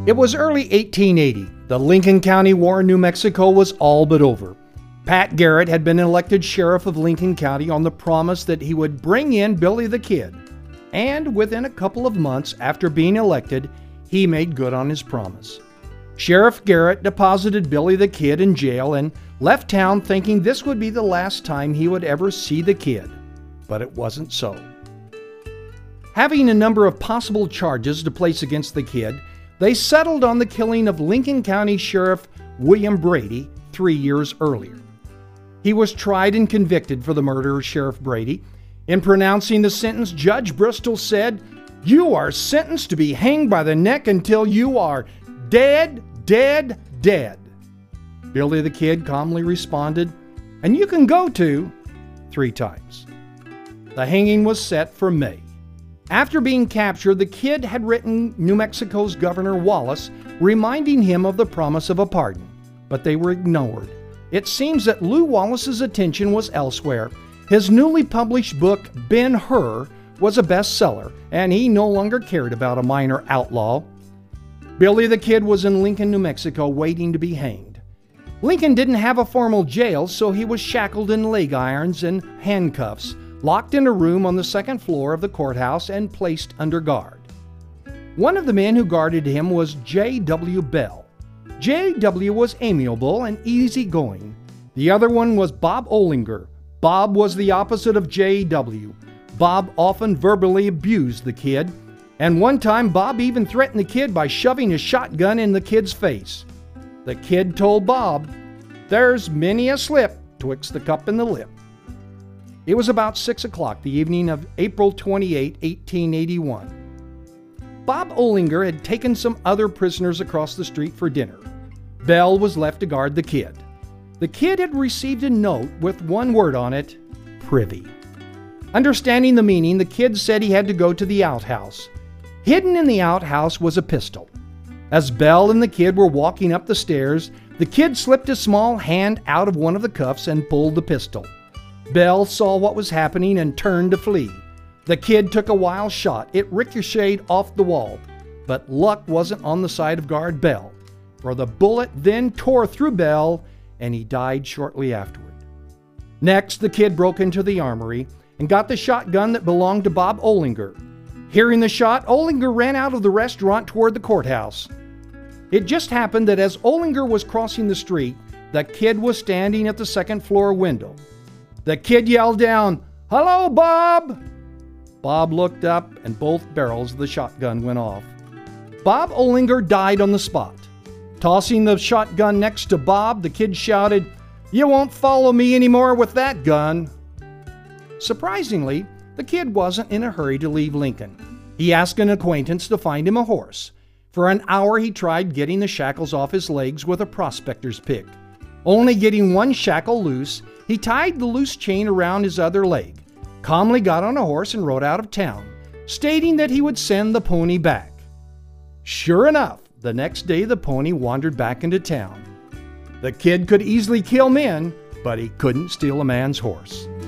It was early 1880. The Lincoln County War in New Mexico was all but over. Pat Garrett had been elected sheriff of Lincoln County on the promise that he would bring in Billy the Kid. And within a couple of months after being elected, he made good on his promise. Sheriff Garrett deposited Billy the Kid in jail and left town thinking this would be the last time he would ever see the kid. But it wasn't so. Having a number of possible charges to place against the kid, they settled on the killing of Lincoln County Sheriff William Brady 3 years earlier. He was tried and convicted for the murder of Sheriff Brady. In pronouncing the sentence, Judge Bristol said, "You are sentenced to be hanged by the neck until you are dead, dead, dead." Billy the Kid calmly responded, "And you can go to," 3 times. The hanging was set for May. After being captured, the kid had written New Mexico's Governor Wallace, reminding him of the promise of a pardon, but they were ignored. It seems that Lew Wallace's attention was elsewhere. His newly published book, Ben-Hur, was a bestseller, and he no longer cared about a minor outlaw. Billy the Kid was in Lincoln, New Mexico, waiting to be hanged. Lincoln didn't have a formal jail, so he was shackled in leg irons and handcuffs, locked in a room on the second floor of the courthouse and placed under guard. One of the men who guarded him was J.W. Bell. J.W. was amiable and easygoing. The other one was Bob Olinger. Bob was the opposite of J.W. Bob often verbally abused the kid, and one time Bob even threatened the kid by shoving his shotgun in the kid's face. The kid told Bob, "There's many a slip twixt the cup and the lip." It was about 6 o'clock the evening of April 28, 1881. Bob Olinger had taken some other prisoners across the street for dinner. Bell was left to guard the kid. The kid had received a note with one word on it, "Privy." Understanding the meaning, the kid said he had to go to the outhouse. Hidden in the outhouse was a pistol. As Bell and the kid were walking up the stairs, the kid slipped a small hand out of one of the cuffs and pulled the pistol. Bell saw what was happening and turned to flee. The kid took a wild shot. It ricocheted off the wall, but luck wasn't on the side of guard Bell, for the bullet then tore through Bell and he died shortly afterward. Next, the kid broke into the armory and got the shotgun that belonged to Bob Olinger. Hearing the shot, Olinger ran out of the restaurant toward the courthouse. It just happened that as Olinger was crossing the street, the kid was standing at the second floor window. The kid yelled down, "Hello, Bob!" Bob looked up and both barrels of the shotgun went off. Bob Olinger died on the spot. Tossing the shotgun next to Bob, the kid shouted, "You won't follow me anymore with that gun." Surprisingly, the kid wasn't in a hurry to leave Lincoln. He asked an acquaintance to find him a horse. For an hour he tried getting the shackles off his legs with a prospector's pick. Only getting one shackle loose, he tied the loose chain around his other leg, calmly got on a horse and rode out of town, stating that he would send the pony back. Sure enough, the next day the pony wandered back into town. The kid could easily kill men, but he couldn't steal a man's horse.